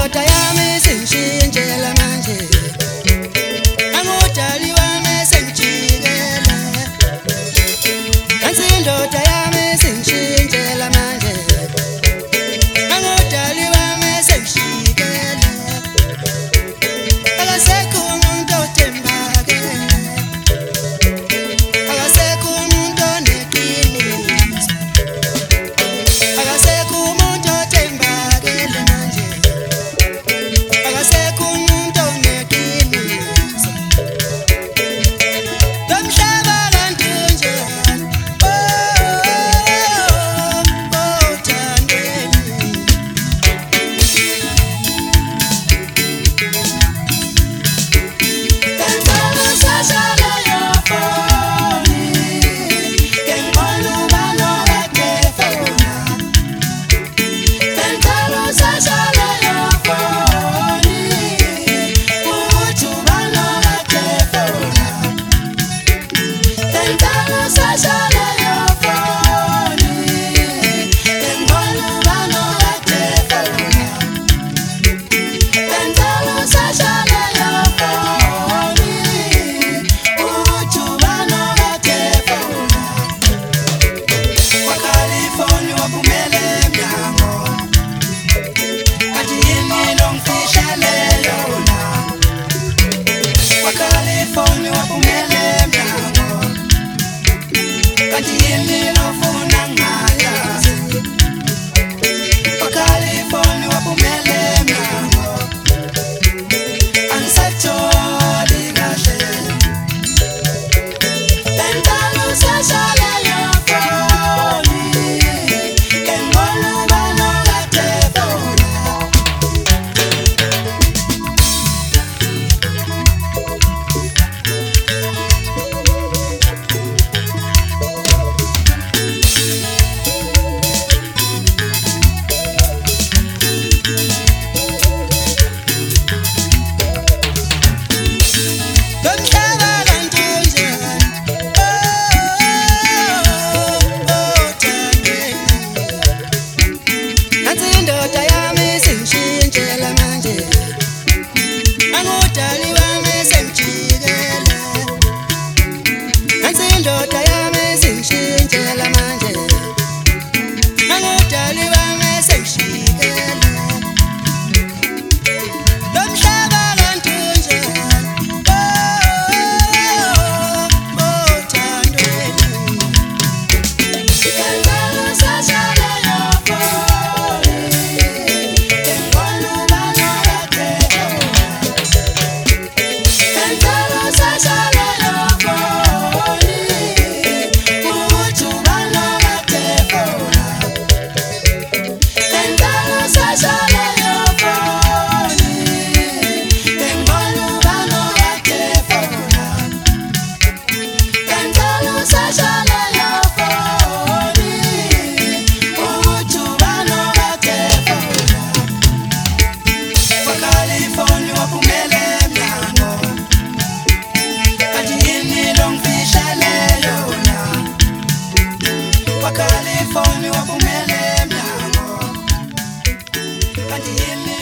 indoda yami sengishintshela manje, angudali wami sengijikela. Nansi indoda yami sengishintshela manje, angudali wami sengijikela. Akasekho umuntu othembakele, akasekho umuntu oneqiniso, akasekho umuntu othembakele manje, akasekho umuntu oneqiniso. Lomhlaba kanjani, othandweni. Tantalo sashale yofoni, ngembona ubalo ekefona. Tantalo sashale yofoni, uthi ubalo ekefona. Tantalo sashale yofoni, ngembona ubalo ekefona. Tantalo sashale yofoni, uthi ubalo ekefona. Kwa-California waphumele emnyango, kanti yini longifishele yona? Kwa-California waphumele emnyango, kanti yini lofuna ngayazi? Kwa-California waphumele emnyango, angisatholi kahle. Tantalo sashale yofoni, ngembona ubalo ekefona. Lomhlaba kanjani, othandweni. Nansi indoda yami sengishintshela manje, angudali wami sengijikela. Nansi indoda yami sengishintshela manje, angudali wami sengijikela. Lomhlaba kanjani, othandweni. Tantalo sashale yofoni, ngembona ubalo ekefona. Tantalo sashale yofoni, uthi ubalo ekefona. Tantalo sashale yofoni, ngembona ubalo ekefona. Tantalo sashale yofoni, uthi ubalo ekefona. Kwa-California waphumele emnyango, kanti yini longifishele yona? Kwa-California waphumele emnyango, kanti yini